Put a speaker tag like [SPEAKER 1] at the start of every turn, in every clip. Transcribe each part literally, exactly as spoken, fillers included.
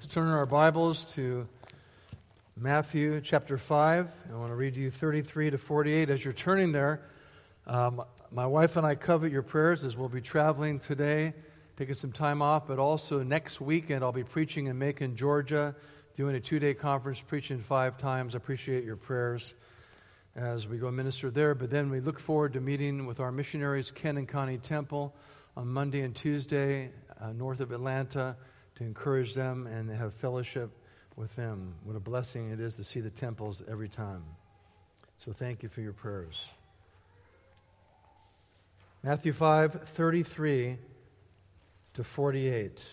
[SPEAKER 1] Let's turn our Bibles to Matthew chapter five. I want to read you thirty-three to forty-eight. As you're turning there, um, my wife and I covet your prayers as we'll be traveling today, taking some time off, but also next weekend I'll be preaching in Macon, Georgia, doing a two-day conference, preaching five times. I appreciate your prayers as we go minister there. But then we look forward to meeting with our missionaries, Ken and Connie Temple, on Monday and Tuesday uh, north of Atlanta, to encourage them and have fellowship with them. What a blessing it is to see the temples every time. So thank you for your prayers. Matthew five, thirty-three to forty-eight.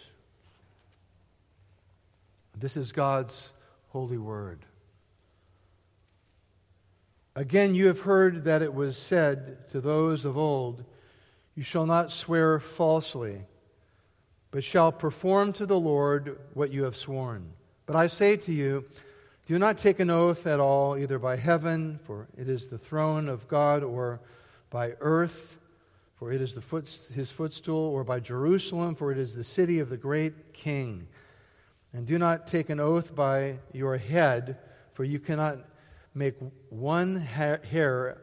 [SPEAKER 1] This is God's holy word. Again, you have heard that it was said to those of old, "You shall not swear falsely, but shall perform to the Lord what you have sworn." But I say to you, do not take an oath at all, either by heaven, for it is the throne of God, or by earth, for it is the foot, his footstool, or by Jerusalem, for it is the city of the great King. And do not take an oath by your head, for you cannot make one ha- hair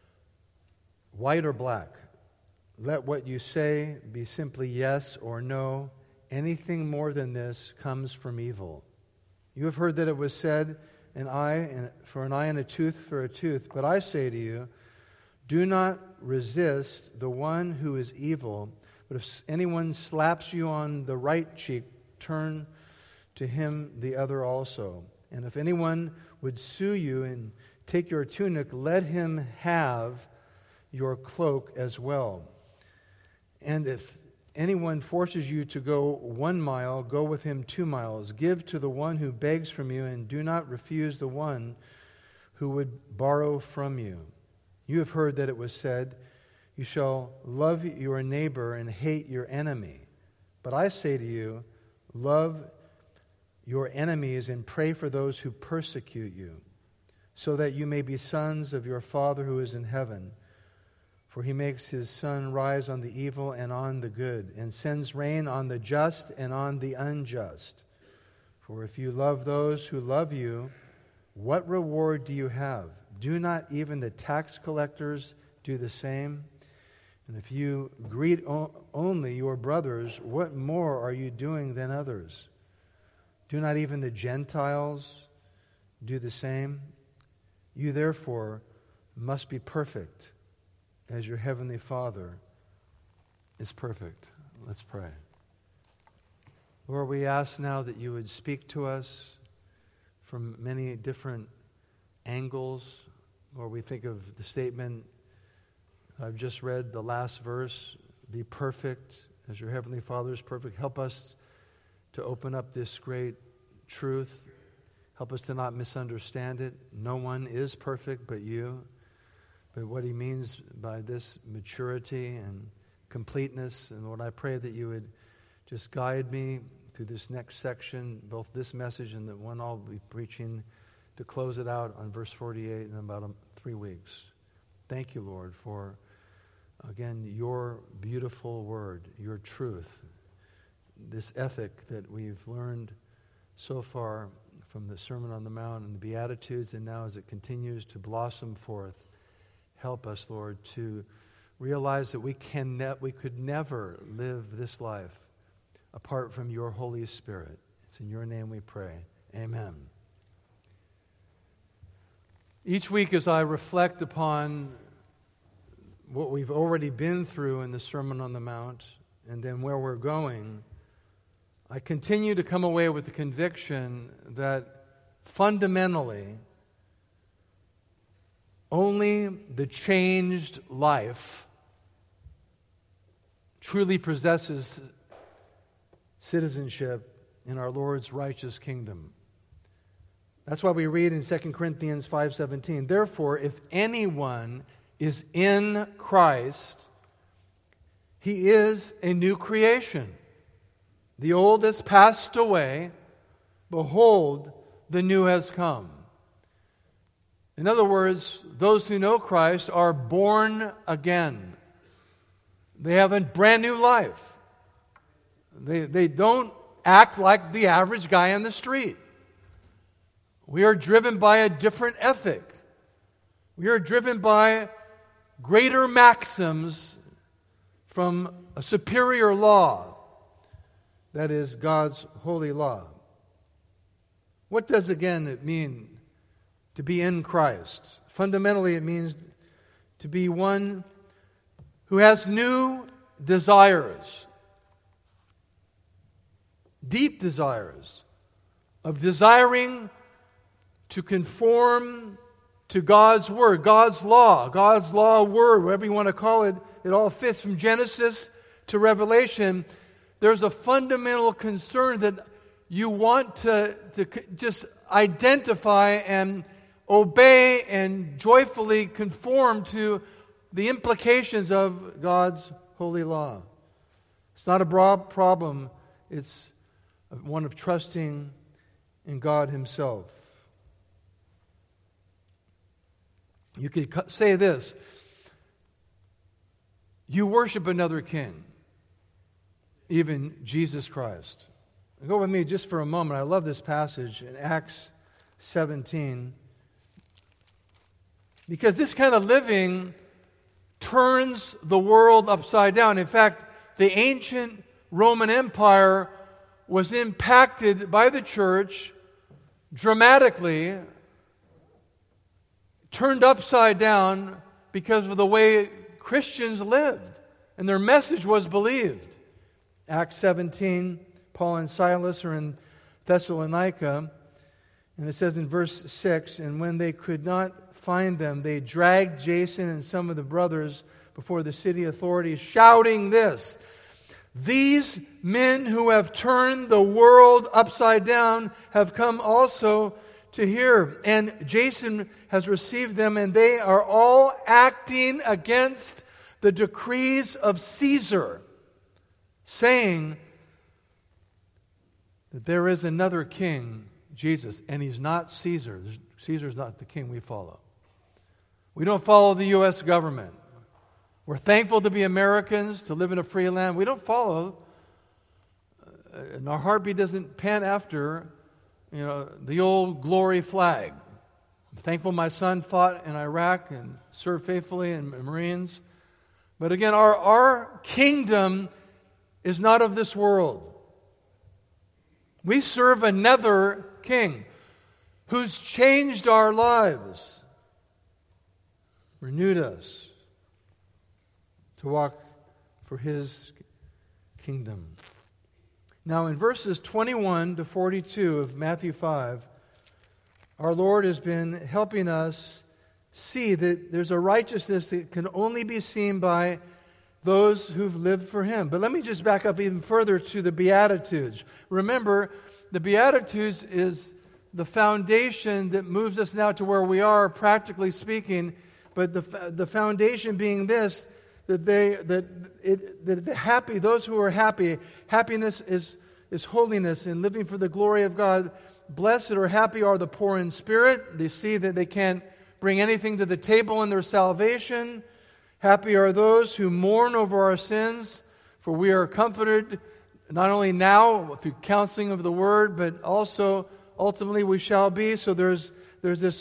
[SPEAKER 1] white or black. Let what you say be simply yes or no. Anything more than this comes from evil. You have heard that it was said, an eye for an eye and a tooth for a tooth. But I say to you, do not resist the one who is evil. But if anyone slaps you on the right cheek, turn to him the other also. And if anyone would sue you and take your tunic, let him have your cloak as well. And if anyone forces you to go one mile, go with him two miles. Give to the one who begs from you, and do not refuse the one who would borrow from you. You have heard that it was said, you shall love your neighbor and hate your enemy. But I say to you, love your enemies and pray for those who persecute you, so that you may be sons of your Father who is in heaven. For he makes his sun rise on the evil and on the good, and sends rain on the just and on the unjust. For if you love those who love you, what reward do you have? Do not even the tax collectors do the same? And if you greet o- only your brothers, what more are you doing than others? Do not even the Gentiles do the same? You therefore must be perfect, as your heavenly Father is perfect. Let's pray. Lord, we ask now that you would speak to us from many different angles. Lord, we think of the statement I've just read, the last verse, be perfect as your heavenly Father is perfect. Help us to open up this great truth. Help us to not misunderstand it. No one is perfect but you. But what he means by this maturity and completeness, and Lord, I pray that you would just guide me through this next section, both this message and the one I'll be preaching, to close it out on verse forty-eight in about um, three weeks. Thank you, Lord, for, again, your beautiful word, your truth, this ethic that we've learned so far from the Sermon on the Mount and the Beatitudes, and now as it continues to blossom forth. Help us, Lord, to realize that we can ne- we could never live this life apart from your Holy Spirit. It's in your name we pray. Amen. Each week as I reflect upon what we've already been through in the Sermon on the Mount and then where we're going, I continue to come away with the conviction that fundamentally, only the changed life truly possesses citizenship in our Lord's righteous kingdom. That's why we read in Second Corinthians five seventeen, therefore, if anyone is in Christ, he is a new creation. The old has passed away. Behold, the new has come. In other words, those who know Christ are born again. They have a brand new life. They, they don't act like the average guy on the street. We are driven by a different ethic. We are driven by greater maxims from a superior law, that is God's holy law. What does, again, it mean to be in Christ? Fundamentally, it means to be one who has new desires, deep desires, of desiring to conform to God's Word, God's law, God's law word, whatever you want to call it. It all fits from Genesis to Revelation. There's a fundamental concern that you want to, to just identify and obey and joyfully conform to the implications of God's holy law. It's not a broad problem. It's one of trusting in God Himself. You could say this: you worship another king, even Jesus Christ. Go with me just for a moment. I love this passage in Acts seventeen, because this kind of living turns the world upside down. In fact, the ancient Roman Empire was impacted by the church dramatically, turned upside down because of the way Christians lived, and their message was believed. Acts seventeen, Paul and Silas are in Thessalonica, and it says in verse six, and when they could not find them, they dragged Jason and some of the brothers before the city authorities, shouting this: these men who have turned the world upside down have come also to hear. And Jason has received them, and they are all acting against the decrees of Caesar, saying that there is another king, Jesus, and he's not Caesar. Caesar's not the king we follow. We don't follow the U S government. We're thankful to be Americans, to live in a free land. We don't follow, uh, and our heartbeat doesn't pant after, you know, the old glory flag. I'm thankful my son fought in Iraq and served faithfully in the Marines. But again, our, our kingdom is not of this world. We serve another king who's changed our lives, renewed us to walk for His kingdom. Now, in verses twenty-one to forty-two of Matthew five, our Lord has been helping us see that there's a righteousness that can only be seen by those who've lived for Him. But let me just back up even further to the Beatitudes. Remember, the Beatitudes is the foundation that moves us now to where we are, practically speaking. But the the foundation being this: that they that it that the happy, those who are happy, happiness is is holiness and living for the glory of God. Blessed or happy are the poor in spirit. They see that they can't bring anything to the table in their salvation. Happy are those who mourn over our sins, for we are comforted not only now through counseling of the Word, but also ultimately we shall be. So there's there's this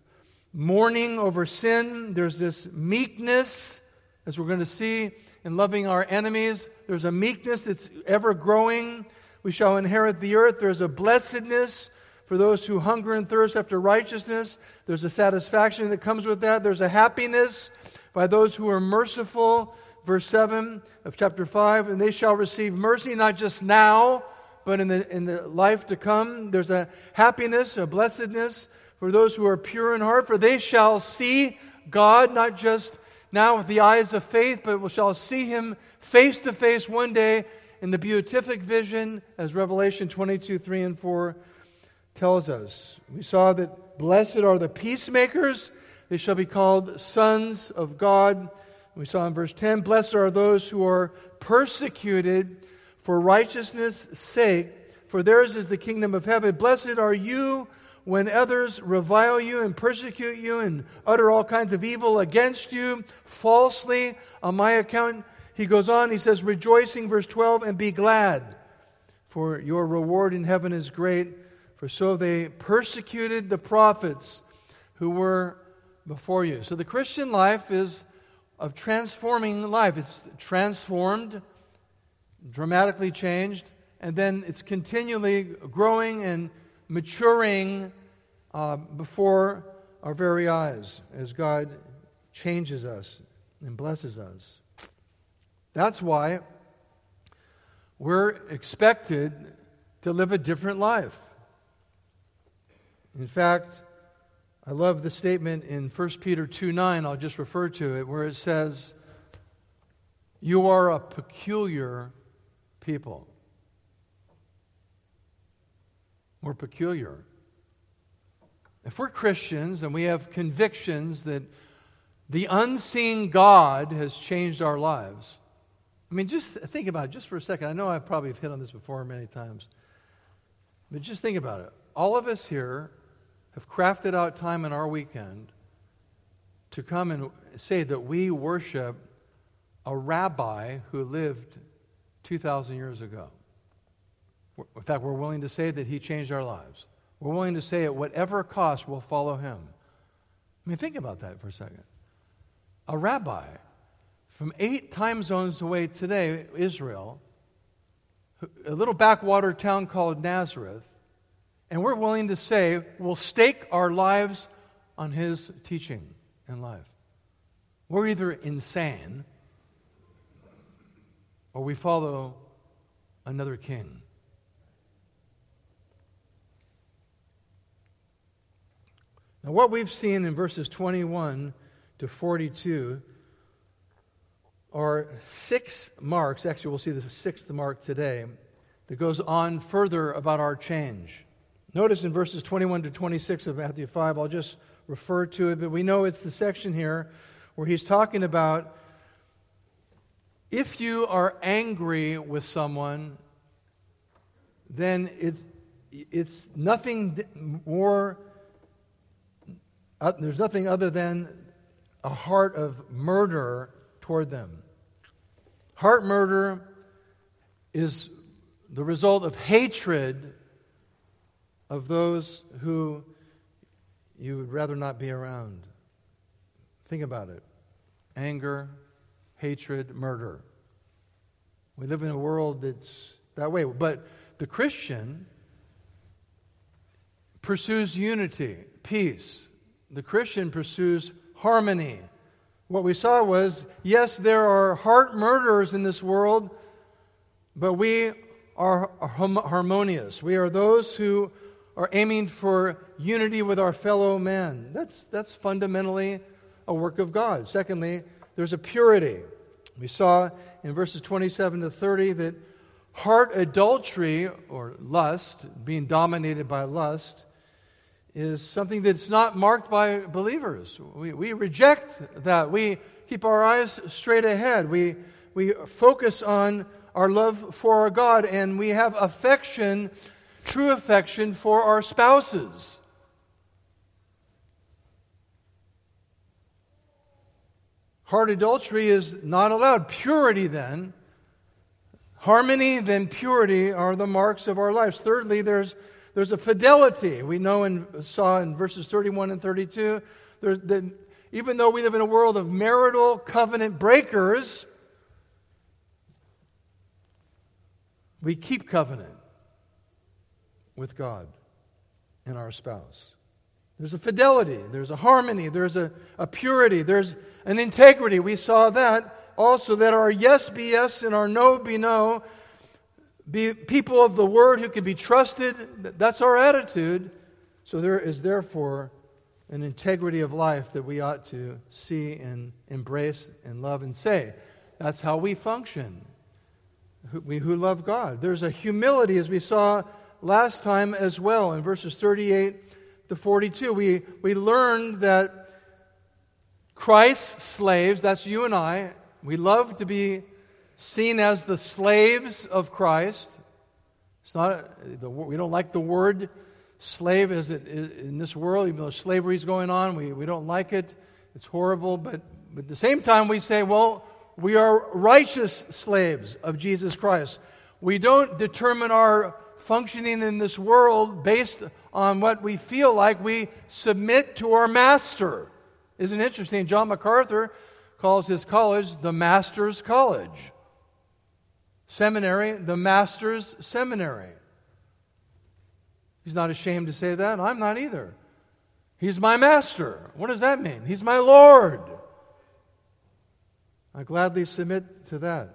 [SPEAKER 1] mourning over sin. There's this meekness, as we're going to see, in loving our enemies. There's a meekness that's ever growing. We shall inherit the earth. There's a blessedness for those who hunger and thirst after righteousness. There's a satisfaction that comes with that. There's a happiness by those who are merciful. Verse seven of chapter five, and they shall receive mercy not just now, but in the in the life to come. There's a happiness, a blessedness for those who are pure in heart, for they shall see God, not just now with the eyes of faith, but we shall see Him face to face one day in the beatific vision, as Revelation twenty-two, three and four tells us. We saw that blessed are the peacemakers, they shall be called sons of God. We saw in verse ten, blessed are those who are persecuted for righteousness' sake, for theirs is the kingdom of heaven. Blessed are you when others revile you and persecute you and utter all kinds of evil against you falsely on my account. He goes on, he says, rejoicing, verse twelve, and be glad. for your reward in heaven is great, for so they persecuted the prophets who were before you. So the Christian life is of transforming life. It's transformed, dramatically changed, and then it's continually growing and maturing uh, before our very eyes as God changes us and blesses us. That's why we're expected to live a different life. In fact, I love the statement in First Peter two nine, I'll just refer to it, where it says, "You are a peculiar people." We're peculiar. If we're Christians and we have convictions that the unseen God has changed our lives, I mean, just think about it just for a second. I know I've probably hit on this before many times, but just think about it. All of us here have crafted out time in our weekend to come and say that we worship a rabbi who lived two thousand years ago. In fact, we're willing to say that he changed our lives. We're willing to say at whatever cost we'll follow him. I mean, think about that for a second. A rabbi from eight time zones away today, Israel, a little backwater town called Nazareth, and we're willing to say we'll stake our lives on his teaching and life. We're either insane or we follow another king. Now, what we've seen in verses twenty-one to forty-two are six marks. Actually, we'll see the sixth mark today that goes on further about our change. Notice in verses twenty-one to twenty-six of Matthew five, I'll just refer to it, but we know it's the section here where he's talking about if you are angry with someone, then it's, it's nothing more, uh, there's nothing other than a heart of murder toward them. Heart murder is the result of hatred of those who you would rather not be around. Think about it. Anger, hatred, murder. We live in a world that's that way. But the Christian pursues unity, peace. The Christian pursues harmony. What we saw was, yes, there are heart murderers in this world, but we are harmonious. We are those who are aiming for unity with our fellow man. That's, that's fundamentally a work of God. Secondly, there's a purity. We saw in verses twenty-seven to thirty that heart adultery, or lust, being dominated by lust, is something that's not marked by believers. We, we reject that. We keep our eyes straight ahead. We, we focus on our love for our God, and we have affection, true affection for our spouses. Heart adultery is not allowed. Purity, then, harmony, then purity are the marks of our lives. Thirdly, there's there's a fidelity. We know and saw in verses thirty-one and thirty-two, there's that even though we live in a world of marital covenant breakers, we keep covenant with God and our spouse. There's a fidelity, there's a harmony, there's a, a purity, there's an integrity. We saw that also, that our yes be yes and our no be no. Be people of the Word who can be trusted. That's our attitude. So there is therefore an integrity of life that we ought to see and embrace and love and say. That's how we function. We who love God. There's a humility, as we saw last time as well in verses thirty-eight to forty-two. We, we learned that Christ's slaves, that's you and I, we love to be seen as the slaves of Christ. It's not the, we don't like the word slave as it is in this world, even though slavery is going on. We, we don't like it. It's horrible. But, but at the same time, we say, well, we are righteous slaves of Jesus Christ. we don't determine our functioning in this world based on what we feel like. We submit to our master. Isn't it interesting? John MacArthur calls his college the Master's College. Seminary, the Master's Seminary. He's not ashamed to say that. I'm not either. He's my master. What does that mean? He's my Lord. I gladly submit to that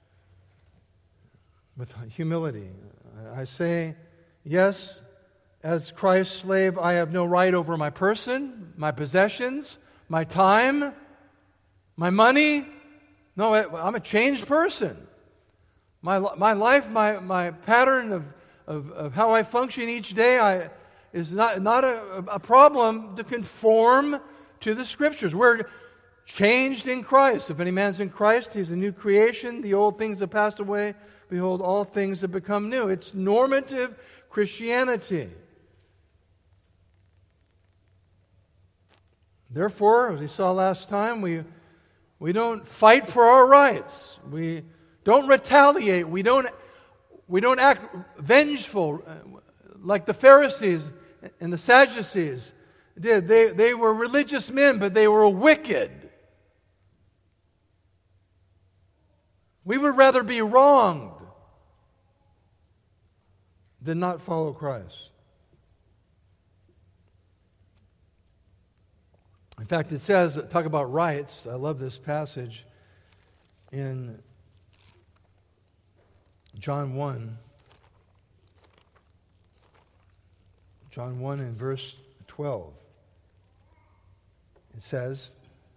[SPEAKER 1] with humility. I say, yes, as Christ's slave, I have no right over my person, my possessions, my time, my money. No, I'm a changed person. My my life, my, my pattern of, of, of how I function each day I, is not, not a, a problem to conform to the Scriptures. We're changed in Christ. If any man's in Christ, he's a new creation. The old things have passed away. Behold, all things have become new. It's normative Christianity. Therefore, as we saw last time, we, we don't fight for our rights. We don't retaliate. We don't, we don't act vengeful like the Pharisees and the Sadducees did. They, they were religious men, but they were wicked. We would rather be wronged than not follow Christ. In fact, it says, talk about rights. I love this passage in John one. John one and verse twelve. It says,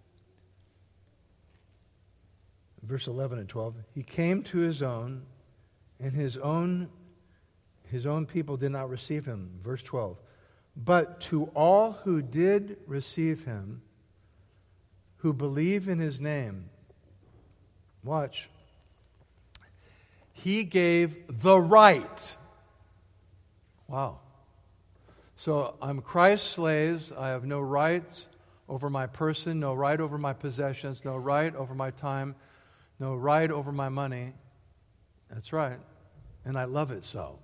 [SPEAKER 1] verse eleven and twelve, he came to his own, and his own his own people did not receive him. Verse twelve. But to all who did receive him, who believe in his name, watch, he gave the right. Wow. So I'm Christ's slaves. I have no rights over my person, no right over my possessions, no right over my time, no right over my money. That's right. And I love it so.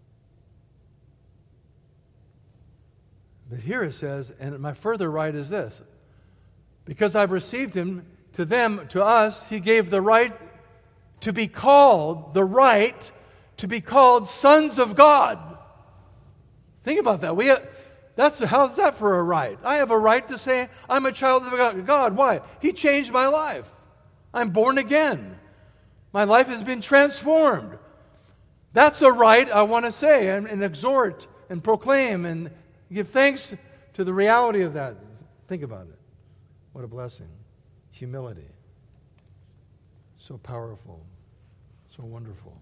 [SPEAKER 1] But here it says, and my further right is this. Because I've received him, to them, to us, he gave the right to be called, the right to be called sons of God. Think about that. We have, that's how's that for a right? I have a right to say I'm a child of God. Why? He changed my life. I'm born again. My life has been transformed. That's a right I want to say and, and exhort and proclaim and give thanks to the reality of that. Think about it. What a blessing. Humility. So powerful. So wonderful.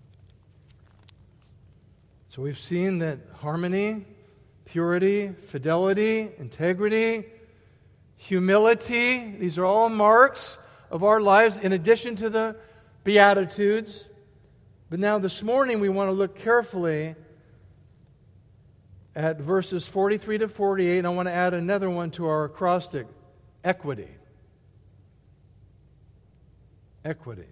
[SPEAKER 1] So we've seen that harmony, purity, fidelity, integrity, humility, these are all marks of our lives in addition to the Beatitudes. But now this morning we want to look carefully at verses forty-three to forty-eight, and I want to add another one to our acrostic, equity. Equity.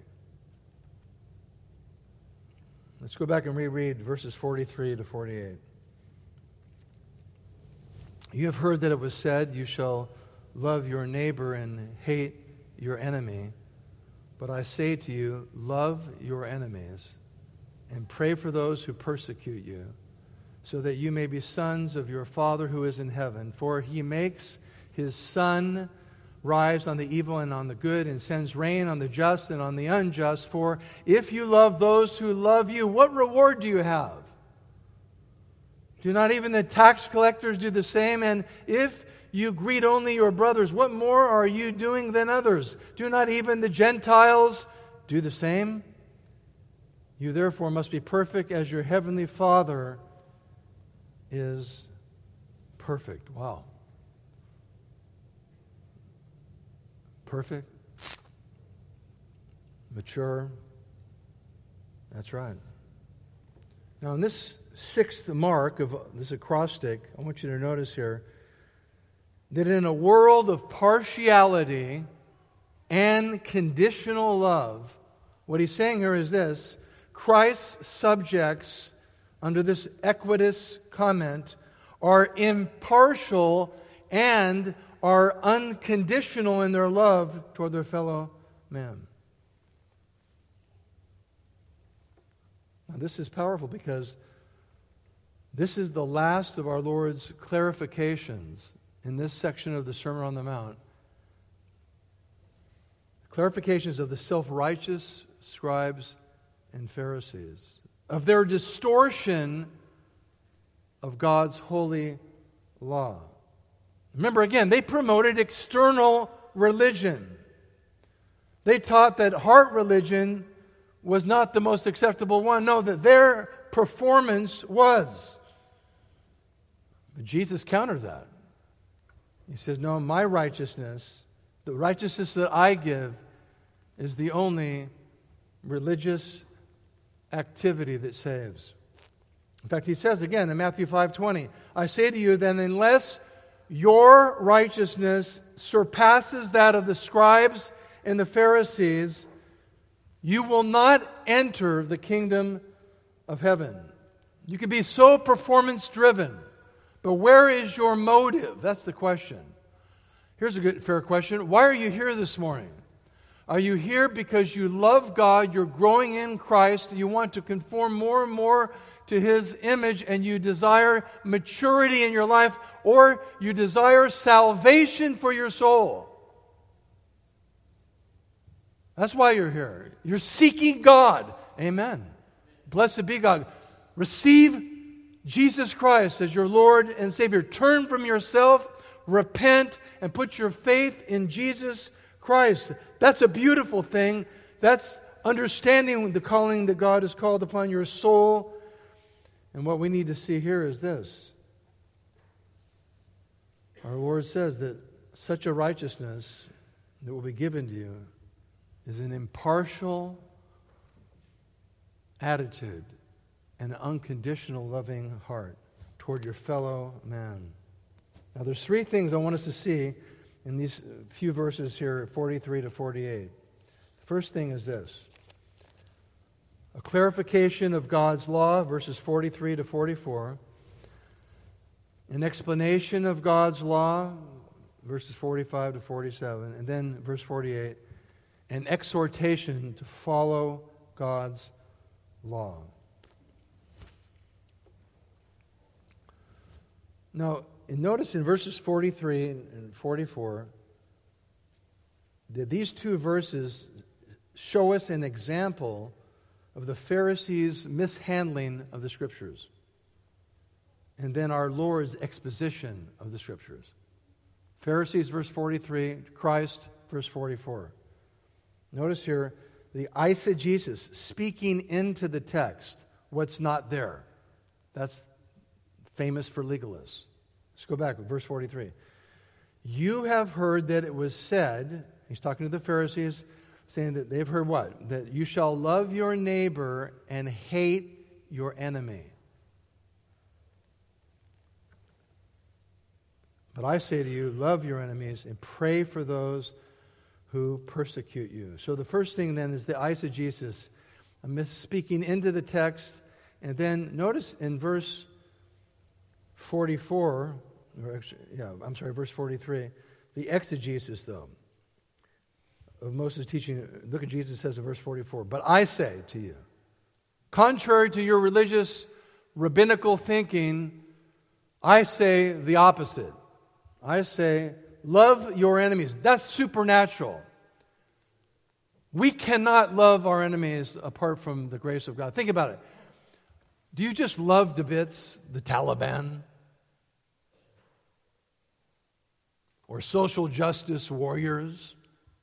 [SPEAKER 1] Let's go back and reread verses forty-three to forty-eight. You have heard that it was said, you shall love your neighbor and hate your enemy. But I say to you, love your enemies and pray for those who persecute you, so that you may be sons of your Father who is in heaven. For he makes his sun rise on the evil and on the good, and sends rain on the just and on the unjust. For if you love those who love you, what reward do you have? Do not even the tax collectors do the same? And if you greet only your brothers, what more are you doing than others? Do not even the Gentiles do the same? You therefore must be perfect as your heavenly Father is perfect. Wow. Perfect. Mature. That's right. Now, in this sixth mark of this acrostic, I want you to notice here that in a world of partiality and conditional love, what he's saying here is this: Christ's subjects, under this equitus comment, are impartial and are unconditional in their love toward their fellow man. Now, this is powerful because this is the last of our Lord's clarifications in this section of the Sermon on the Mount. Clarifications of the self-righteous scribes and Pharisees, of their distortion of God's holy law. Remember, again, they promoted external religion. They taught that heart religion was not the most acceptable one. No, that their performance was. But Jesus countered that. He says, no, my righteousness, the righteousness that I give, is the only religious activity that saves. In fact, he says again in Matthew five twenty, I say to you then, unless your righteousness surpasses that of the scribes and the Pharisees, you will not enter the kingdom of heaven. You can be so performance-driven, but where is your motive? That's the question. Here's a good, fair question. Why are you here this morning? Are you here because you love God, you're growing in Christ, you want to conform more and more to His image, and you desire maturity in your life, or you desire salvation for your soul? That's why you're here. You're seeking God. Amen. Blessed be God. Receive Jesus Christ as your Lord and Savior. Turn from yourself, repent, and put your faith in Jesus Christ. That's a beautiful thing. That's understanding the calling that God has called upon your soul. And what we need to see here is this. Our Lord says that such a righteousness that will be given to you is an impartial attitude and an unconditional loving heart toward your fellow man. Now there's three things I want us to see in these few verses here, forty-three to forty-eight. The first thing is this. A clarification of God's law, verses forty-three to forty-four. An explanation of God's law, verses forty-five to forty-seven. And then verse forty-eight, an exhortation to follow God's law. Now, notice in verses forty-three and forty-four that these two verses show us an example of the Pharisees' mishandling of the Scriptures, and then our Lord's exposition of the Scriptures. Pharisees, verse forty-three, Christ, verse forty-four. Notice here the eisegesis, speaking into the text what's not there. That's famous for legalists. Let's go back to verse forty-three. You have heard that it was said, he's talking to the Pharisees, saying that they've heard what? That you shall love your neighbor and hate your enemy. But I say to you, love your enemies and pray for those who persecute you. So the first thing then is the eisegesis. I'm speaking into the text. And then notice in verse forty-four, or actually, yeah, I'm sorry, verse forty-three, the exegesis, though, of Moses' teaching. Look at Jesus says in verse forty-four, but I say to you, contrary to your religious, rabbinical thinking, I say the opposite. I say, love your enemies. That's supernatural. We cannot love our enemies apart from the grace of God. Think about it. Do you just love to bits the Taliban? Or social justice warriors?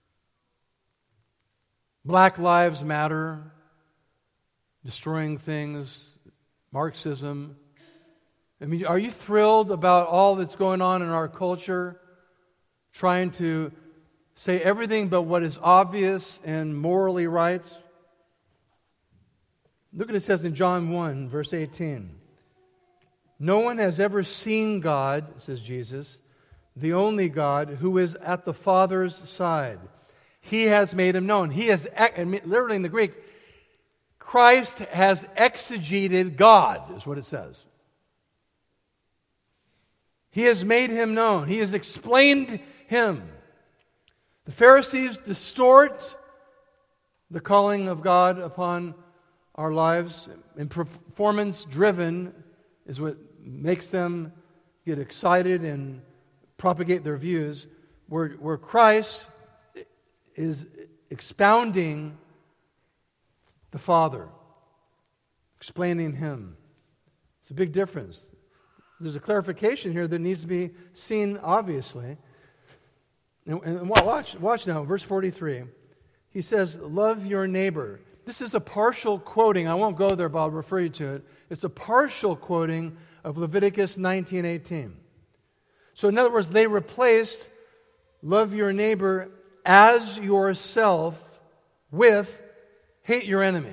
[SPEAKER 1] Black Lives Matter? Destroying things? Marxism? I mean, are you thrilled about all that's going on in our culture? Trying to say everything but what is obvious and morally right? Look at what it says in John one, verse eighteen. No one has ever seen God, says Jesus, the only God who is at the Father's side. He has made him known. He has, and literally in the Greek, Christ has exegeted God, is what it says. He has made him known. He has explained him. The Pharisees distort the calling of God upon our lives, and performance-driven is what makes them get excited and propagate their views, where, where Christ is expounding the Father, explaining him. It's a big difference. There's a clarification here that needs to be seen obviously. And, and watch, watch now, verse forty-three. He says, love your neighbor. This is a partial quoting. I won't go there, but I'll refer you to it. It's a partial quoting of Leviticus nineteen eighteen. So in other words, they replaced love your neighbor as yourself with hate your enemy.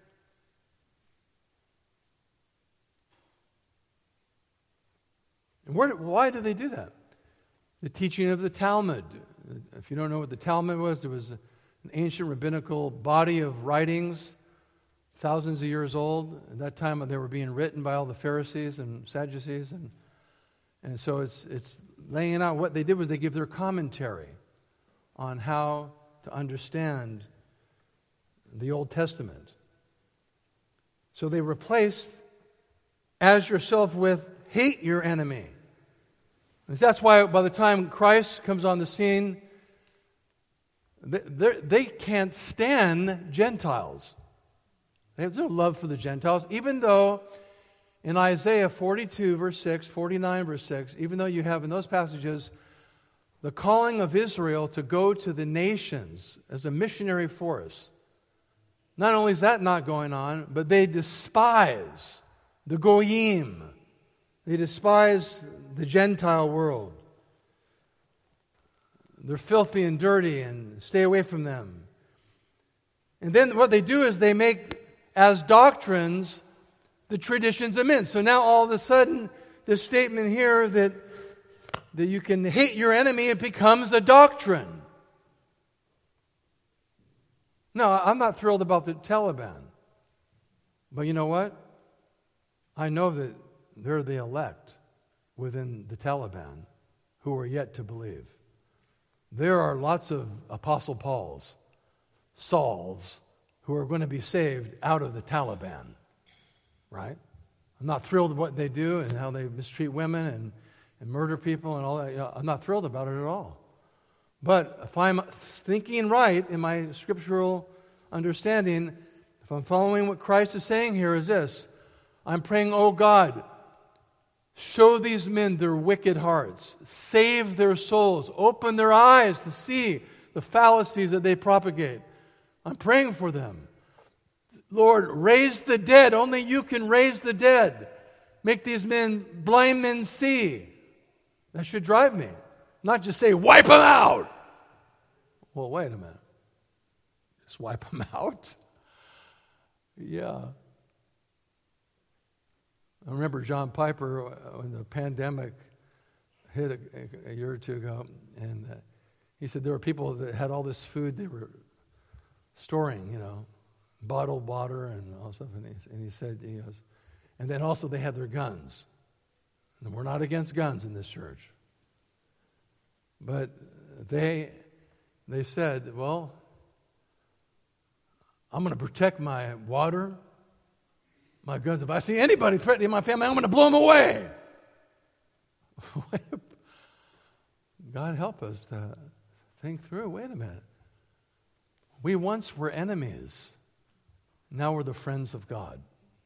[SPEAKER 1] And where, why did they do that? The teaching of the Talmud. If you don't know what the Talmud was, it was an ancient rabbinical body of writings, thousands of years old. At that time, they were being written by all the Pharisees and Sadducees. And, and so it's, it's laying out what they did was they give their commentary on how to understand the Old Testament. So they replaced as yourself with hate your enemy. And that's why by the time Christ comes on the scene, they, they can't stand Gentiles. They have no love for the Gentiles, even though in Isaiah forty-two, verse six, forty-nine, verse six, even though you have in those passages the calling of Israel to go to the nations as a missionary force. Not only is that not going on, but they despise the Goyim. They despise the Gentile world. They're filthy and dirty and stay away from them. And then what they do is they make as doctrines the traditions of men. So now all of a sudden, this statement here that, that you can hate your enemy, it becomes a doctrine. No, I'm not thrilled about the Taliban. But you know what? I know that they're the elect within the Taliban who are yet to believe. There are lots of Apostle Pauls, Sauls, who are going to be saved out of the Taliban, right? I'm not thrilled with what they do and how they mistreat women and, and murder people and all that. You know, I'm not thrilled about it at all. But if I'm thinking right in my scriptural understanding, if I'm following what Christ is saying here, is this: I'm praying, oh God, show these men their wicked hearts, save their souls, open their eyes to see the fallacies that they propagate. I'm praying for them. Lord, raise the dead. Only you can raise the dead. Make these men, blind men, see. That should drive me. Not just say, wipe them out. Well, wait a minute. Just wipe them out? Yeah. I remember John Piper when the pandemic hit a, a year or two ago, and uh, he said there were people that had all this food they were storing, you know, bottled water and all stuff. And he, and he said, he goes, and then also they had their guns. And we're not against guns in this church. But they they said, well, I'm going to protect my water, my guns. If I see anybody threatening my family, I'm going to blow them away. God help us to think through. Wait a minute. We once were enemies. Now we're the friends of God.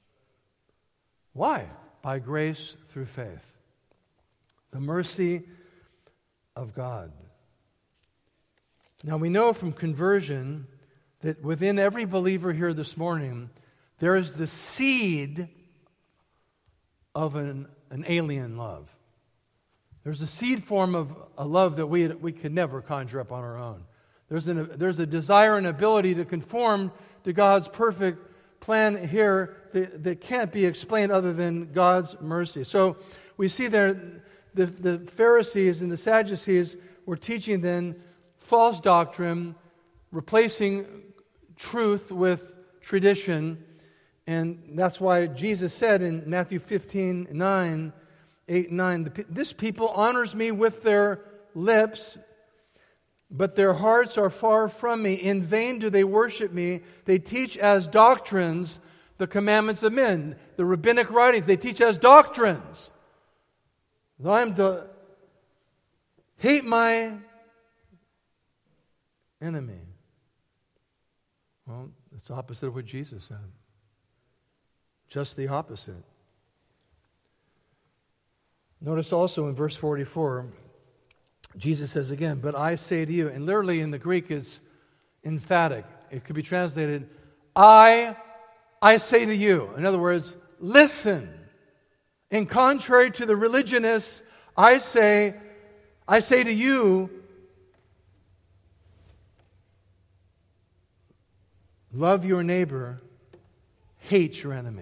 [SPEAKER 1] Why? By grace through faith. The mercy of God. Now we know from conversion that within every believer here this morning, there is the seed of an, an alien love. There's a seed form of a love that we, we could never conjure up on our own. There's, an, there's a desire and ability to conform to God's perfect plan here that, that can't be explained other than God's mercy. So we see there the, the Pharisees and the Sadducees were teaching then false doctrine, replacing truth with tradition. And that's why Jesus said in Matthew fifteen, nine, eight, and nine, this people honors me with their lips, but their hearts are far from me. In vain do they worship me. They teach as doctrines the commandments of men. The rabbinic writings, they teach as doctrines that I am to hate my enemy. Well, it's the opposite of what Jesus said. Just the opposite. Notice also in verse forty-four, Jesus says again, but I say to you, and literally in the Greek it's emphatic. It could be translated, I, I say to you. In other words, listen. And contrary to the religionists, I say, I say to you, love your neighbor, hate your enemy.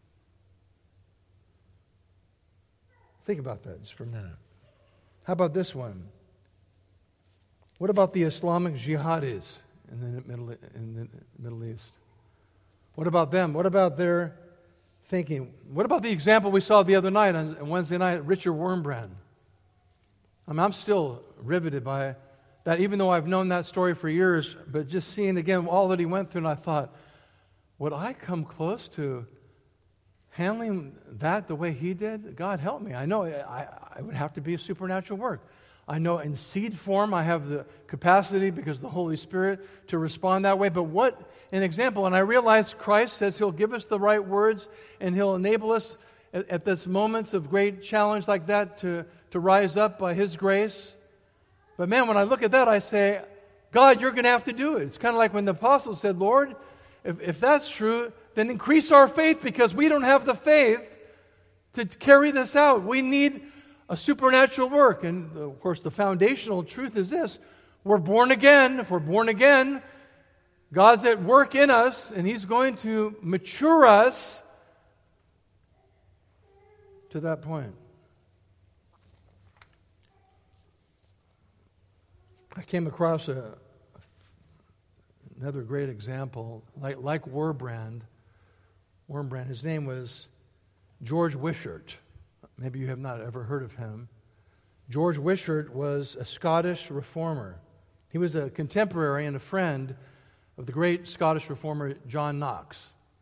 [SPEAKER 1] Think about that just for a minute. How about this one? What about the Islamic jihadis in the Middle, in the Middle East? What about them? What about their thinking? What about the example we saw the other night on Wednesday night, Richard Wurmbrand? I mean, I'm still riveted by that, even though I've known that story for years, but just seeing again all that he went through, and I thought, would I come close to handling that the way he did? God help me. I know I, I would have to be a supernatural work. I know in seed form I have the capacity because of the Holy Spirit to respond that way, but what an example. And I realize Christ says He'll give us the right words and He'll enable us at, at this moments of great challenge like that to, to rise up by His grace. But man, when I look at that, I say, God, you're going to have to do it. It's kind of like when the apostles said, Lord, if, if that's true, then increase our faith because we don't have the faith to carry this out. We need a supernatural work. And of course, the foundational truth is this. We're born again. If we're born again, God's at work in us, and He's going to mature us to that point. I came across a, another great example, like, like Wurmbrand. Wurmbrand, his name was George Wishart. Maybe you have not ever heard of him. George Wishart was a Scottish reformer. He was a contemporary and a friend of the great Scottish reformer John Knox.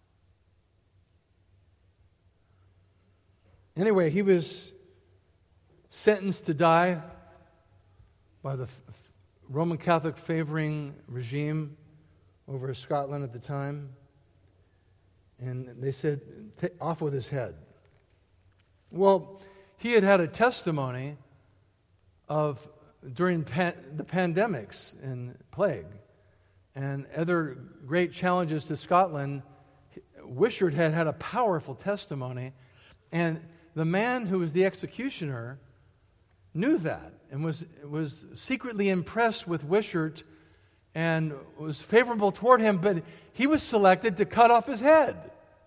[SPEAKER 1] Anyway, he was sentenced to die by the Roman Catholic favoring regime over Scotland at the time. And they said, off with his head. Well, he had had a testimony of during pan, the pandemics and plague and other great challenges to Scotland. Wishart had had a powerful testimony, and the man who was the executioner knew that and was was secretly impressed with Wishart and was favorable toward him, but he was selected to cut off his head.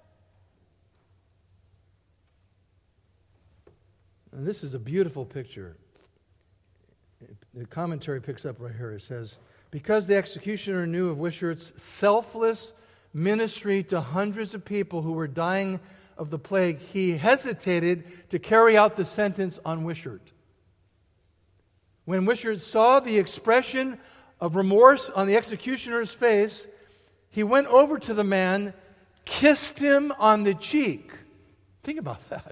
[SPEAKER 1] And this is a beautiful picture. The commentary picks up right here. It says, because the executioner knew of Wishart's selfless ministry to hundreds of people who were dying of the plague, he hesitated to carry out the sentence on Wishart. When Wishart saw the expression of remorse on the executioner's face, he went over to the man, kissed him on the cheek. Think about that.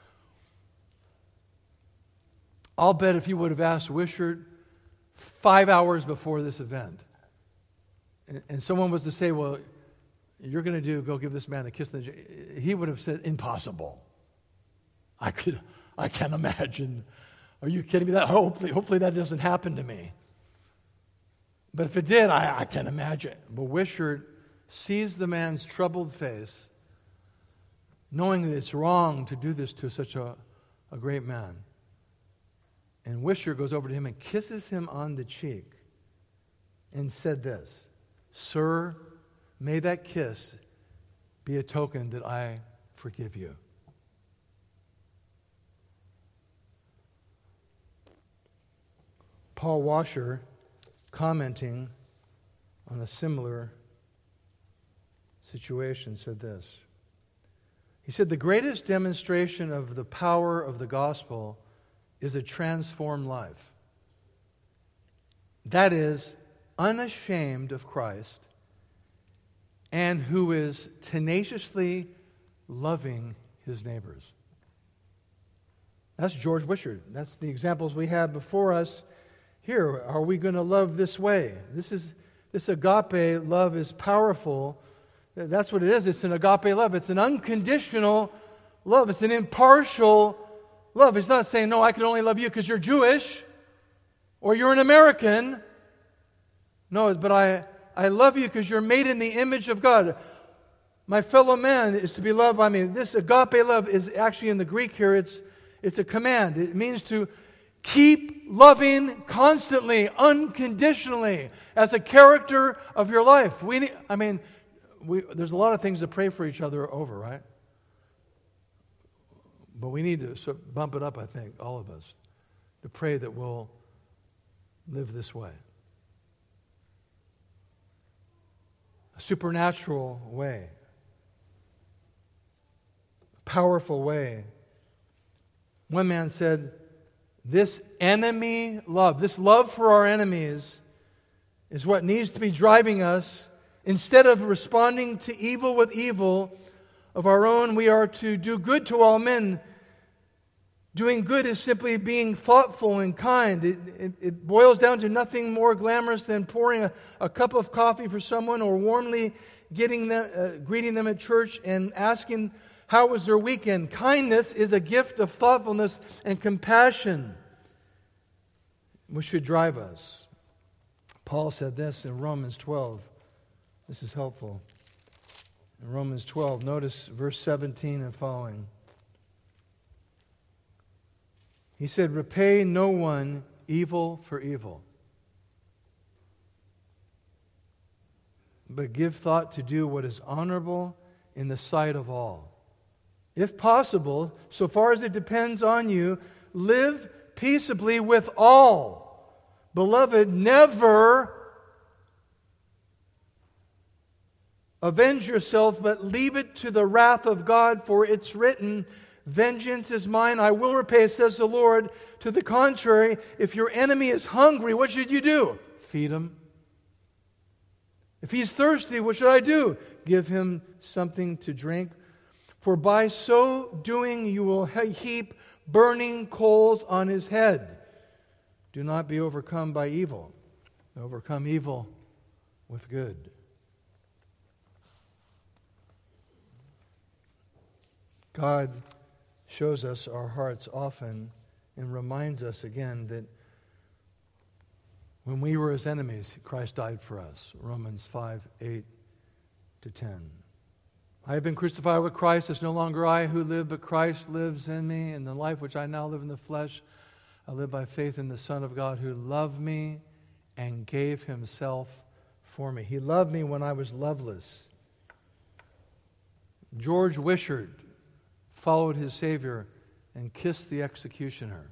[SPEAKER 1] I'll bet if you would have asked Wishart five hours before this event, and, and someone was to say, well, you're going to do, go give this man a kiss, he would have said, impossible. I could, I can't imagine. Are you kidding me? That hopefully, hopefully that doesn't happen to me. But if it did, I, I can't imagine. But Wishart sees the man's troubled face, knowing that it's wrong to do this to such a, a great man. And Wishart goes over to him and kisses him on the cheek and said this, "Sir, may that kiss be a token that I forgive you." Paul Washer, commenting on a similar situation, said this, He said the greatest demonstration of the power of the gospel is a transformed life. That is, unashamed of Christ and who is tenaciously loving his neighbors. That's George Wishart. That's the examples we have before us here. Are we going to love this way? This is this agape love is powerful. That's what it is. It's an agape love. It's an unconditional love. It's an impartial love. It's not saying, no, I can only love you because you're Jewish or you're an American. No, but I, I love you because you're made in the image of God. My fellow man is to be loved by me. This agape love is actually in the Greek here, it's, it's a command. It means to keep loving constantly, unconditionally, as a character of your life. We need, I mean, we, there's a lot of things to pray for each other over, right? But we need to sort of bump it up, I think, all of us, to pray that we'll live this way. A supernatural way. A powerful way. One man said, this enemy love, this love for our enemies, is what needs to be driving us. Instead of responding to evil with evil of our own, we are to do good to all men. Doing good is simply being thoughtful and kind. It, it, it boils down to nothing more glamorous than pouring a, a cup of coffee for someone or warmly getting them, uh, greeting them at church and asking how was their weekend. Kindness is a gift of thoughtfulness and compassion, which should drive us. Paul said this in Romans twelve. This is helpful. In Romans twelve, notice verse seventeen and following. He said, repay no one evil for evil, but give thought to do what is honorable in the sight of all. If possible, so far as it depends on you, live peaceably with all. Beloved, never avenge yourself, but leave it to the wrath of God, for it's written, vengeance is mine, I will repay, says the Lord. To the contrary, if your enemy is hungry, what should you do? Feed him. If he's thirsty, what should I do? Give him something to drink. For by so doing you will heap burning coals on his head. Do not be overcome by evil. Overcome evil with good. God shows us our hearts often and reminds us again that when we were his enemies, Christ died for us. Romans five, eight to ten. I have been crucified with Christ. It's no longer I who live, but Christ lives in me. In the life which I now live in the flesh, I live by faith in the Son of God who loved me and gave himself for me. He loved me when I was loveless. George Wishart followed his Savior and kissed the executioner.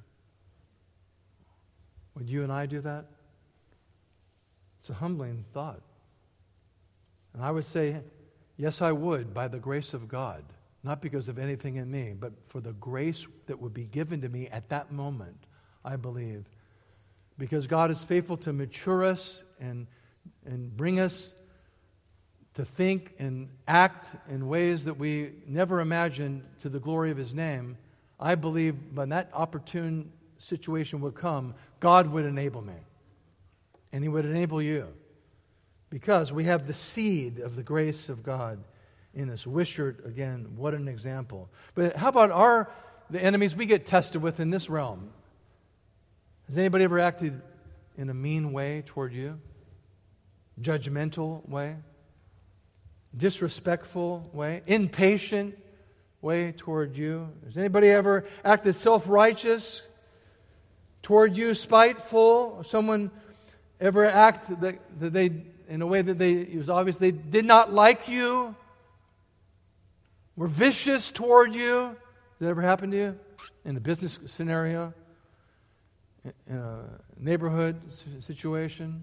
[SPEAKER 1] Would you and I do that? It's a humbling thought. And I would say, yes, I would, by the grace of God. Not because of anything in me, but for the grace that would be given to me at that moment, I believe. Because God is faithful to mature us and, and bring us to think and act in ways that we never imagined to the glory of his name. I believe when that opportune situation would come, God would enable me. And he would enable you. Because we have the seed of the grace of God in us. Wishart, again, what an example. But how about our the enemies we get tested with in this realm? Has anybody ever acted in a mean way toward you? Judgmental way? Disrespectful way? Impatient way toward you? Has anybody ever acted self-righteous toward you, spiteful? Or someone ever act that, that they, in a way that they, it was obvious they did not like you? Were vicious toward you? Did that ever happen to you? In a business scenario? In a neighborhood situation?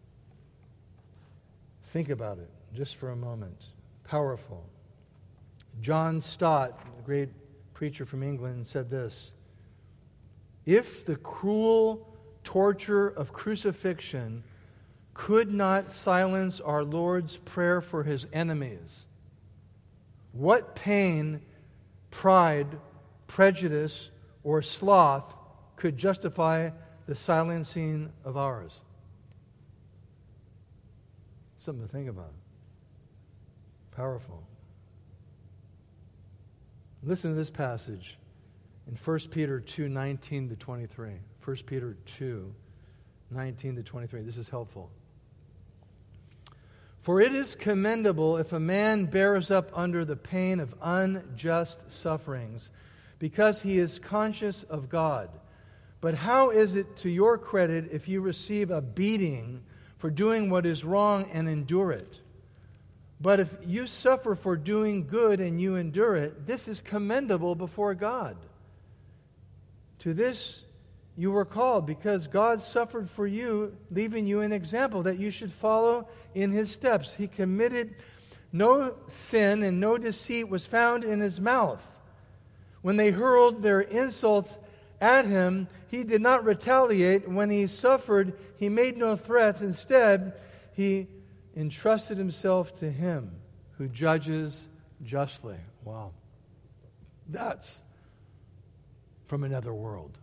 [SPEAKER 1] Think about it just for a moment. Powerful. John Stott, a great preacher from England, said this: "If the cruel torture of crucifixion could not silence our Lord's prayer for his enemies, what pain, pride, prejudice, or sloth could justify the silencing of ours?" Something to think about. Powerful. Listen to this passage in First Peter two, nineteen to twenty-three. First Peter two, nineteen to twenty-three. This is helpful. "For it is commendable if a man bears up under the pain of unjust sufferings, because he is conscious of God. But how is it to your credit if you receive a beating for doing what is wrong and endure it? But if you suffer for doing good and you endure it, this is commendable before God. To this you were called, because God suffered for you, leaving you an example that you should follow in his steps. He committed no sin, and no deceit was found in his mouth. When they hurled their insults at him, he did not retaliate. When he suffered, he made no threats. Instead, he entrusted himself to him who judges justly." Wow. That's from another world.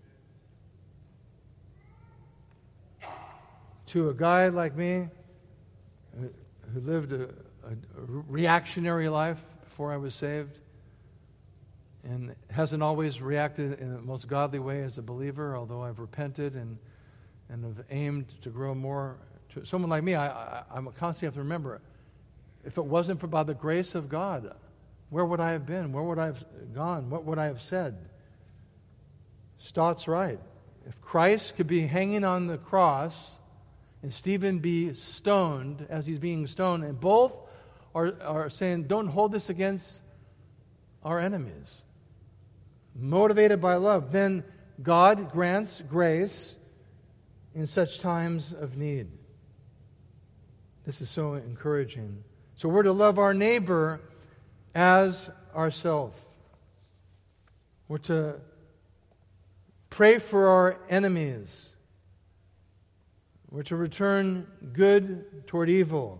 [SPEAKER 1] To a guy like me, who lived a, a reactionary life before I was saved, and hasn't always reacted in the most godly way as a believer, although I've repented and, and have aimed to grow more. To someone like me, I, I, I constantly have to remember, if it wasn't for by the grace of God, where would I have been? Where would I have gone? What would I have said? Stott's right. If Christ could be hanging on the cross and Stephen be stoned as he's being stoned, and both are, are saying, don't hold this against our enemies, motivated by love, then God grants grace in such times of need. This is so encouraging. So we're to love our neighbor as ourselves. We're to pray for our enemies. We're to return good toward evil.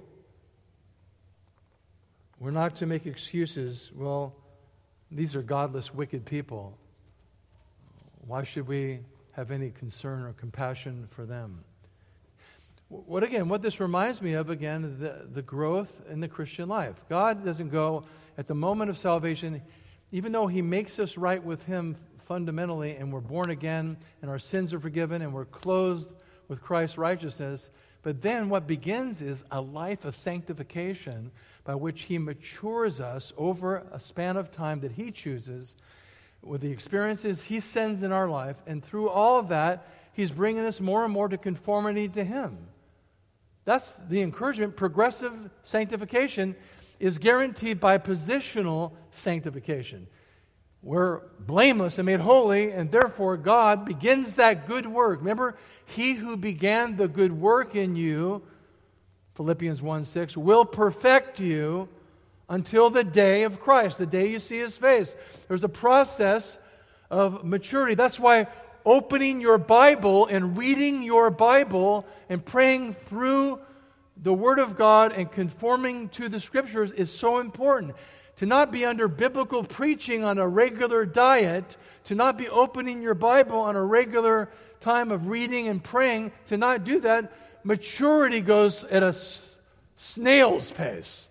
[SPEAKER 1] We're not to make excuses. Well, these are godless, wicked people. Why should we have any concern or compassion for them? What again, what this reminds me of, again, the, the growth in the Christian life. God doesn't go at the moment of salvation, even though he makes us right with him fundamentally, and we're born again, and our sins are forgiven, and we're clothed with Christ's righteousness. But then what begins is a life of sanctification by which he matures us over a span of time that he chooses with the experiences he sends in our life. And through all of that, he's bringing us more and more to conformity to him. That's the encouragement. Progressive sanctification is guaranteed by positional sanctification. We're blameless and made holy, and therefore God begins that good work. Remember, he who began the good work in you, Philippians one six, will perfect you until the day of Christ, the day you see his face. There's a process of maturity. That's why opening your Bible and reading your Bible and praying through the Word of God and conforming to the Scriptures is so important. To not be under biblical preaching on a regular diet, to not be opening your Bible on a regular time of reading and praying, to not do that, maturity goes at a s- snail's pace.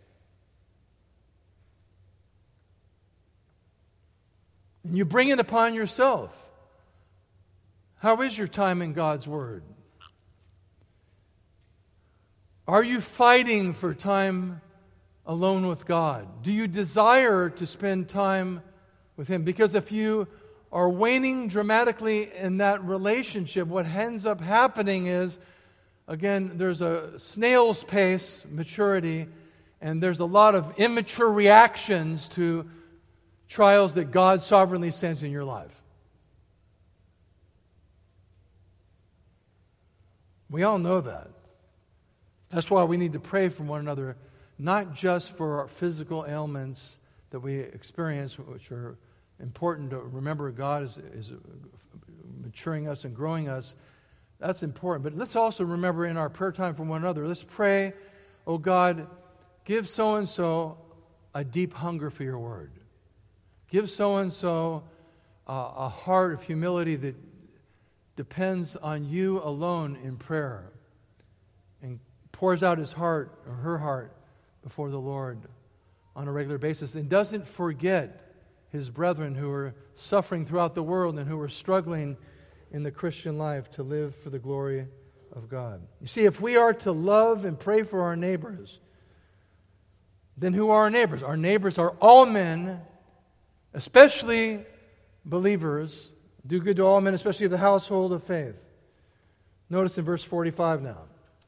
[SPEAKER 1] And you bring it upon yourself. How is your time in God's Word? Are you fighting for time alone with God? Do you desire to spend time with him? Because if you are waning dramatically in that relationship, what ends up happening is, again, there's a snail's pace maturity, and there's a lot of immature reactions to trials that God sovereignly sends in your life. We all know that. That's why we need to pray for one another, not just for our physical ailments that we experience, which are important to remember. God is, is maturing us and growing us. That's important. But let's also remember in our prayer time for one another, let's pray, oh God, give so-and-so a deep hunger for your word. Give so-and-so uh, a heart of humility that depends on you alone in prayer and pours out his heart or her heart before the Lord on a regular basis and doesn't forget his brethren who are suffering throughout the world and who are struggling in the Christian life to live for the glory of God. You see, if we are to love and pray for our neighbors, then who are our neighbors? Our neighbors are all men, especially believers. Do good to all men, especially of the household of faith. Notice in verse forty-five now.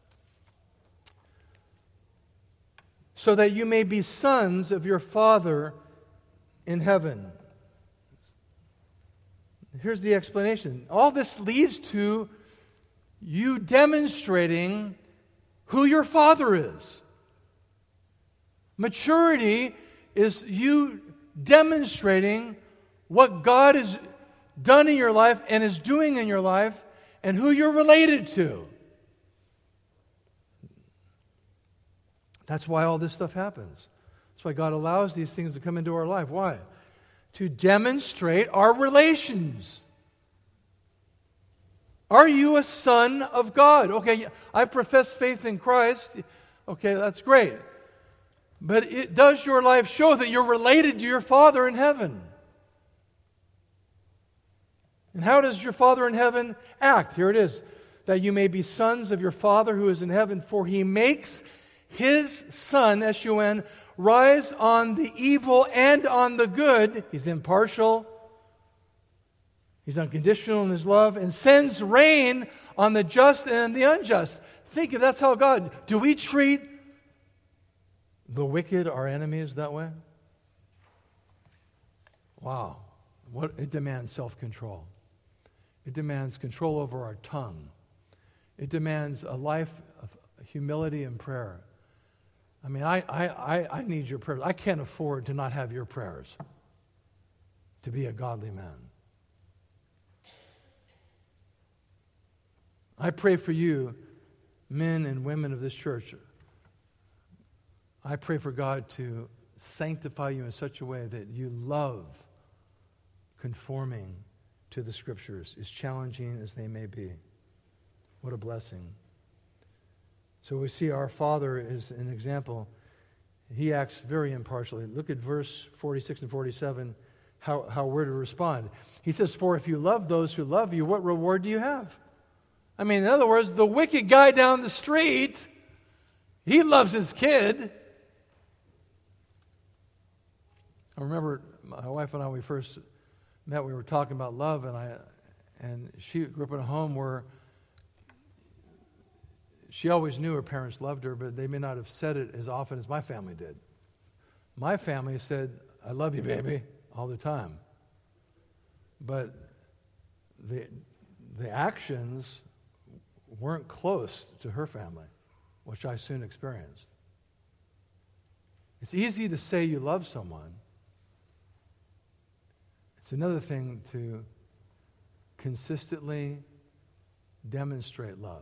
[SPEAKER 1] So that you may be sons of your Father in heaven. Here's the explanation. All this leads to you demonstrating who your Father is. Maturity is you demonstrating what God has done in your life and is doing in your life and who you're related to. That's why all this stuff happens. That's why God allows these things to come into our life. Why? To demonstrate our relations. Are you a son of God? Okay, I profess faith in Christ. Okay, that's great. But it, does your life show that you're related to your Father in heaven? And how does your Father in heaven act? Here it is. That you may be sons of your Father who is in heaven, for He makes His sun, S U N, rise on the evil and on the good. He's impartial. He's unconditional in His love, and sends rain on the just and the unjust. Think if that's how God, do we treat the wicked, our enemies, that way? Wow. What it demands self-control. It demands control over our tongue. It demands a life of humility and prayer. I mean, I, I, I, I need your prayers. I can't afford to not have your prayers to be a godly man. I pray for you, men and women of this church. I pray for God to sanctify you in such a way that you love conforming to the Scriptures, as challenging as they may be. What a blessing. So we see our Father is an example. He acts very impartially. Look at verse forty-six and forty-seven, how, how we're to respond. He says, for if you love those who love you, what reward do you have? I mean, in other words, the wicked guy down the street, he loves his kid. I remember my wife and I, when we first met, we were talking about love, and I, and she grew up in a home where she always knew her parents loved her, but they may not have said it as often as my family did. My family said, I love you, baby, all the time. But the, the actions weren't close to her family, which I soon experienced. It's easy to say you love someone. It's another thing to consistently demonstrate love.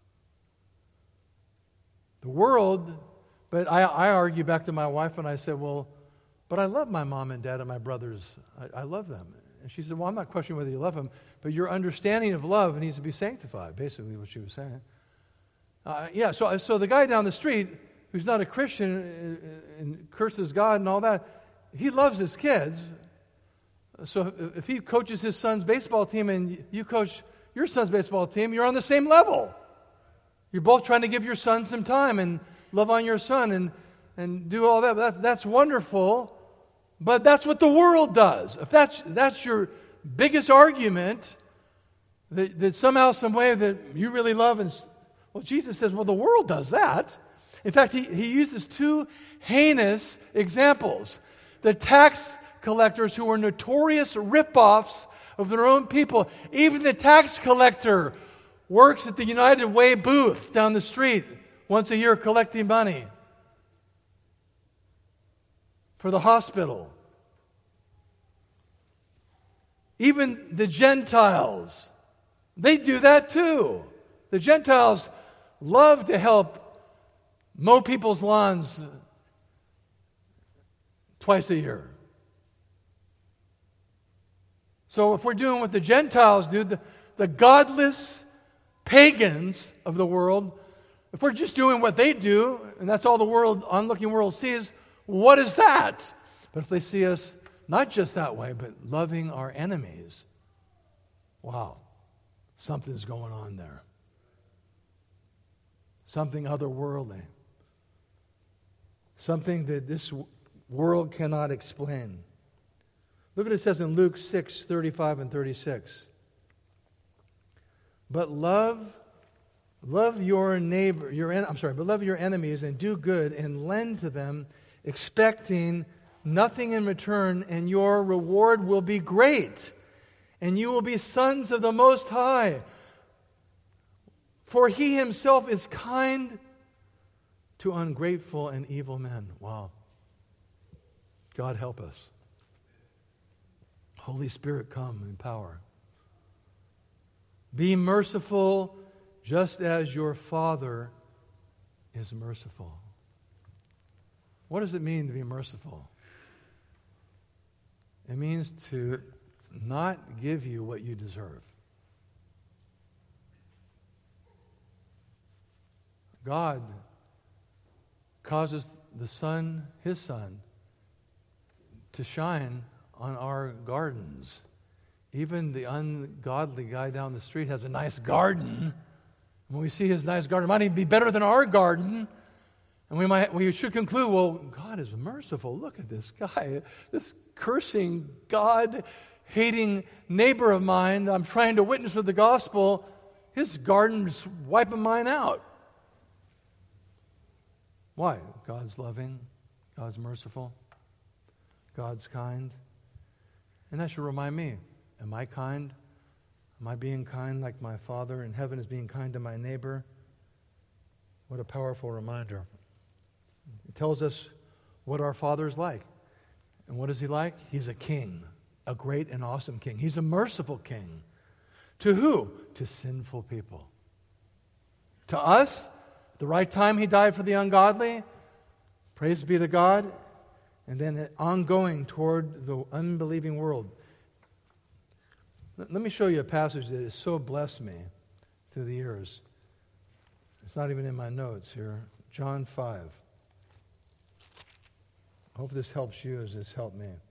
[SPEAKER 1] The world, but I, I argue back to my wife and I said, well, but I love my mom and dad and my brothers. I, I love them. And she said, well, I'm not questioning whether you love them, but your understanding of love needs to be sanctified, basically what she was saying. Uh, yeah, so, so the guy down the street who's not a Christian and, and curses God and all that, he loves his kids. So if he coaches his son's baseball team and you coach your son's baseball team, you're on the same level. You're both trying to give your son some time and love on your son and, and do all that. That's, that's wonderful, but that's what the world does. If that's, that's your biggest argument, that, that somehow, some way that you really love, and well, Jesus says, well, the world does that. In fact, he, he uses two heinous examples. The tax collectors who were notorious rip-offs of their own people. Even the tax collector works at the United Way booth down the street once a year collecting money. for the hospital. Even the Gentiles, they do that too. The Gentiles love to help mow people's lawns twice a year. So if we're doing what the Gentiles do, the, the godless pagans of the world, if we're just doing what they do, and that's all the world, onlooking world sees, what is that? But if they see us not just that way, but loving our enemies, wow, something's going on there. Something otherworldly. Something that this world cannot explain. Look what it says in Luke six, thirty-five and thirty-six. But love, love your neighbor, your en- I'm sorry, but love your enemies and do good and lend to them, expecting nothing in return, and your reward will be great, and you will be sons of the Most High. For he himself is kind to ungrateful and evil men. Wow. God help us. Holy Spirit, come in power. Be merciful just as your Father is merciful. What does it mean to be merciful? It means to not give you what you deserve. God causes the sun, his sun, to shine on our gardens. Even the ungodly guy down the street has a nice garden. When we see his nice garden, it might even be better than our garden. And we might we should conclude, well, God is merciful. Look at this guy, this cursing, God-hating neighbor of mine I'm trying to witness with the gospel. His garden's wiping mine out. Why? God's loving, God's merciful, God's kind. And that should remind me, am I kind? Am I being kind like my Father in heaven is being kind to my neighbor? What a powerful reminder. It tells us what our Father is like. And what is he like? He's a king, a great and awesome king. He's a merciful king. To who? To sinful people. To us, at the right time he died for the ungodly. Praise be to God. And then ongoing toward the unbelieving world. Let me show you a passage that has so blessed me through the years. It's not even in my notes here. John five. I hope this helps you as this helped me.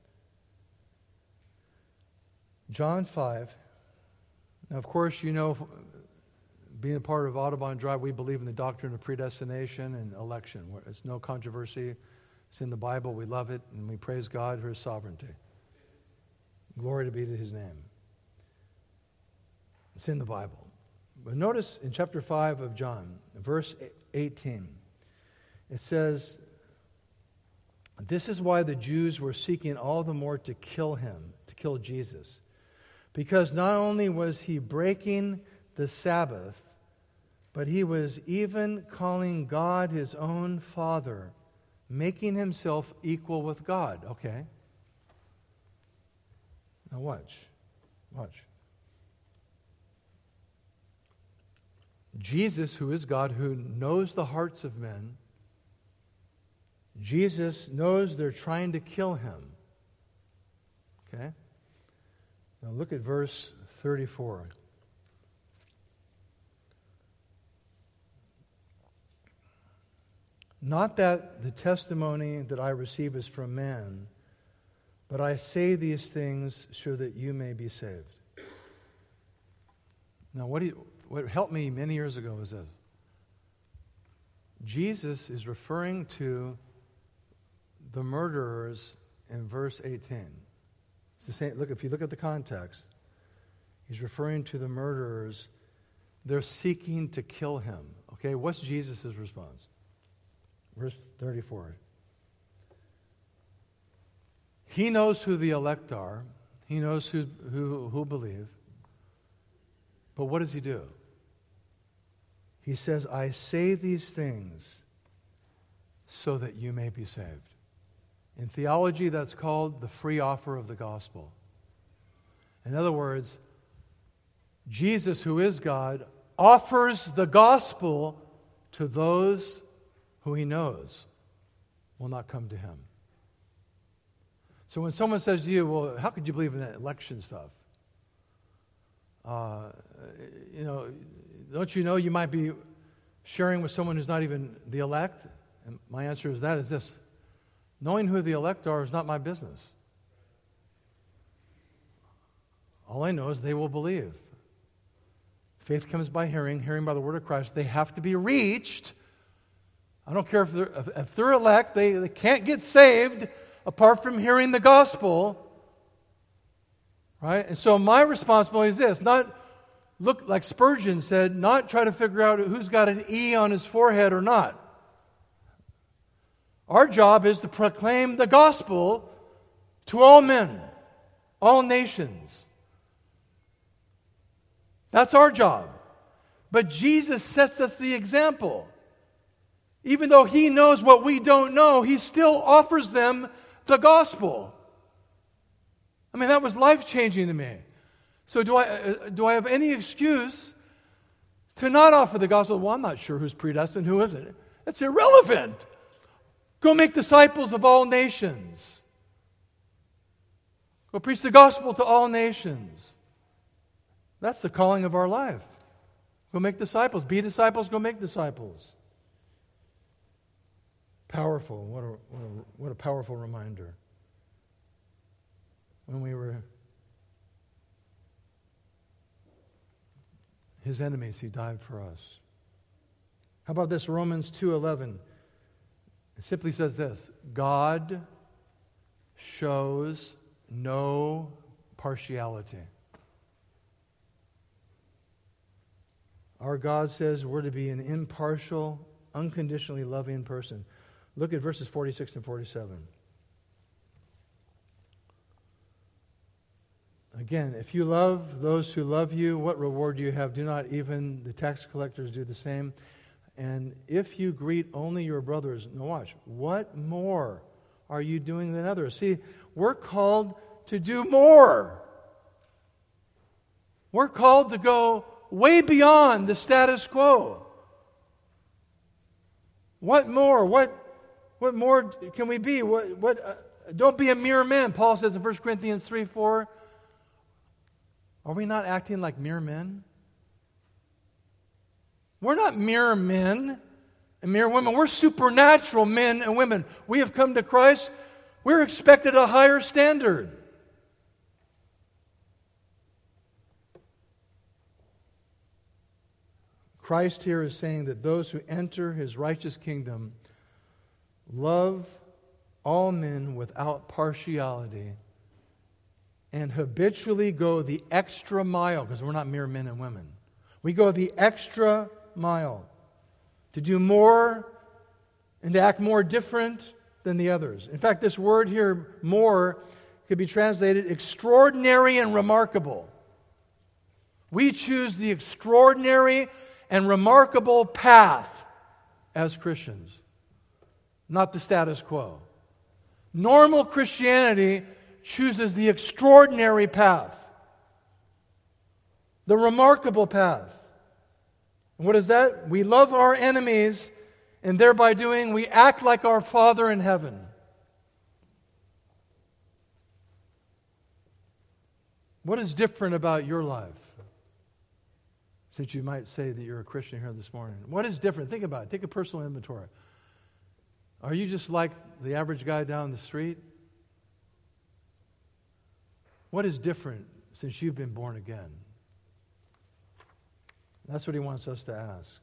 [SPEAKER 1] John five. Now, of course, you know, being a part of Audubon Drive, we believe in the doctrine of predestination and election. It's no controversy. It's in the Bible. We love it, and we praise God for his sovereignty. Glory to be to his name. It's in the Bible. But notice in chapter five of John, verse eighteen, it says, this is why the Jews were seeking all the more to kill him, to kill Jesus. Because not only was he breaking the Sabbath, but he was even calling God his own Father, making himself equal with God. Okay. Now watch. Watch. Jesus, who is God, who knows the hearts of men, Jesus knows they're trying to kill him. Okay? Now look at verse thirty-four. Not that the testimony that I receive is from man, but I say these things so that you may be saved. Now, what, do you, what helped me many years ago was this. Jesus is referring to the murderers in verse eighteen. It's the same. Look, if you look at the context, he's referring to the murderers. They're seeking to kill him. Okay, what's Jesus' response? Verse thirty-four. He knows who the elect are. He knows who, who, who believe. But what does he do? He says, I say these things so that you may be saved. In theology, that's called the free offer of the gospel. In other words, Jesus, who is God, offers the gospel to those who he knows will not come to him. So when someone says to you, well, how could you believe in that election stuff? Uh, you know, don't you know you might be sharing with someone who's not even the elect? And my answer is that is this. Knowing who the elect are is not my business. All I know is they will believe. Faith comes by hearing, hearing by the word of Christ. They have to be reached. I don't care if they're, if they're elect, they, they can't get saved apart from hearing the gospel. Right? And so my responsibility is this, not look like Spurgeon said, not try to figure out who's got an E on his forehead or not. Our job is to proclaim the gospel to all men, all nations. That's our job. But Jesus sets us the example. Even though he knows what we don't know, he still offers them the gospel. I mean, that was life-changing to me. So do I, uh, do I have any excuse to not offer the gospel? Well, I'm not sure who's predestined, who isn't. That's irrelevant. Go make disciples of all nations. Go preach the gospel to all nations. That's the calling of our life. Go make disciples. Be disciples, go make disciples. Powerful. What a, what a, what a powerful reminder. When we were his enemies, he died for us. How about this? Romans two eleven. It simply says this: God shows no partiality. Our God says we're to be an impartial, unconditionally loving person. Look at verses forty-six and forty-seven. Again, if you love those who love you, what reward do you have? Do not even the tax collectors do the same? And if you greet only your brothers, now watch, what more are you doing than others? See, we're called to do more. We're called to go way beyond the status quo. What more? What, what more can we be? What, what, uh, don't be a mere man, Paul says in First Corinthians three four. Are we not acting like mere men? We're not mere men and mere women. We're supernatural men and women. We have come to Christ. We're expected a higher standard. Christ here is saying that those who enter his righteous kingdom love all men without partiality and habitually go the extra mile, because we're not mere men and women. We go the extra mile to do more and to act more different than the others. In fact, this word here, more, could be translated extraordinary and remarkable. We choose the extraordinary and remarkable path as Christians, not the status quo. Normal Christianity chooses the extraordinary path, the remarkable path. And what is that? We love our enemies, and thereby doing, we act like our Father in heaven. What is different about your life? Since you might say that you're a Christian here this morning. What is different? Think about it. Take a personal inventory. Are you just like the average guy down the street? What is different since you've been born again? That's what he wants us to ask.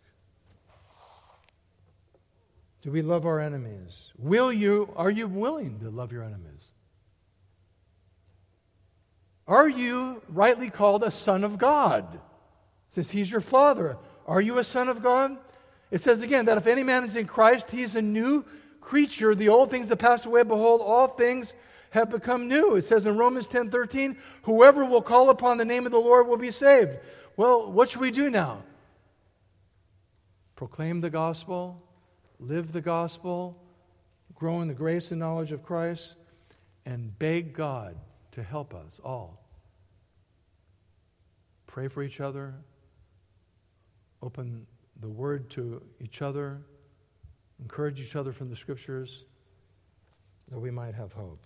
[SPEAKER 1] Do we love our enemies? Will you, are you willing to love your enemies? Are you rightly called a son of God? Since he's your father, are you a son of God? It says again that if any man is in Christ, he is a new creature. The old things have passed away. Behold, all things have become new. It says in Romans ten thirteen, whoever will call upon the name of the Lord will be saved. Well, what should we do now? Proclaim the gospel, live the gospel, grow in the grace and knowledge of Christ, and beg God to help us all. Pray for each other. Open the Word to each other. Encourage each other from the Scriptures, that we might have hope.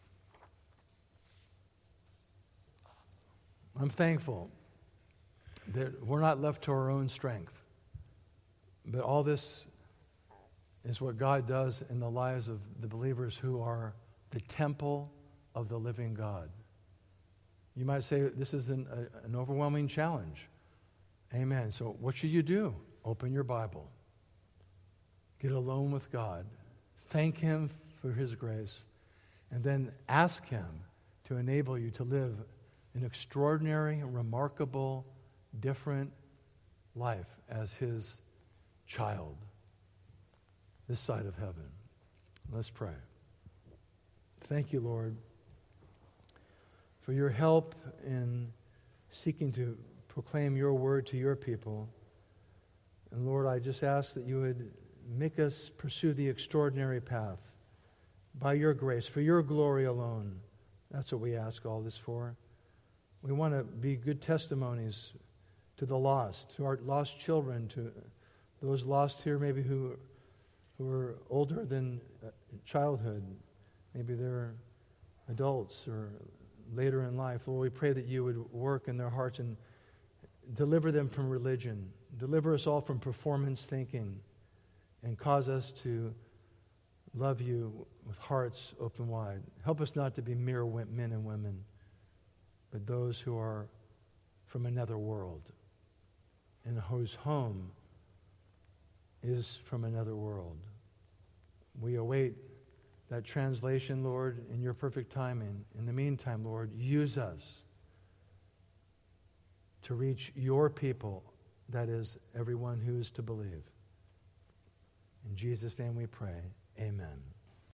[SPEAKER 1] I'm thankful that we're not left to our own strength, but all this is what God does in the lives of the believers who are the temple of the living God. You might say this is an, a, an overwhelming challenge. Amen. So what should you do? Open your Bible. Get alone with God. Thank Him for His grace. And then ask Him to enable you to live an extraordinary, remarkable, different life as His child this side of heaven. Let's pray. Thank you, Lord, for your help in seeking to proclaim your word to your people. And Lord, I just ask that you would make us pursue the extraordinary path by your grace, for your glory alone. That's what we ask all this for. We want to be good testimonies to the lost, to our lost children, to those lost here maybe who, who are older than childhood. Maybe they're adults or later in life. Lord, we pray that you would work in their hearts and deliver them from religion. Deliver us all from performance thinking and cause us to love you with hearts open wide. Help us not to be mere men and women, but those who are from another world and whose home is from another world. We await that translation, Lord, in your perfect timing. In the meantime, Lord, use us to reach your people, that is, everyone who is to believe. In Jesus' name we pray. Amen.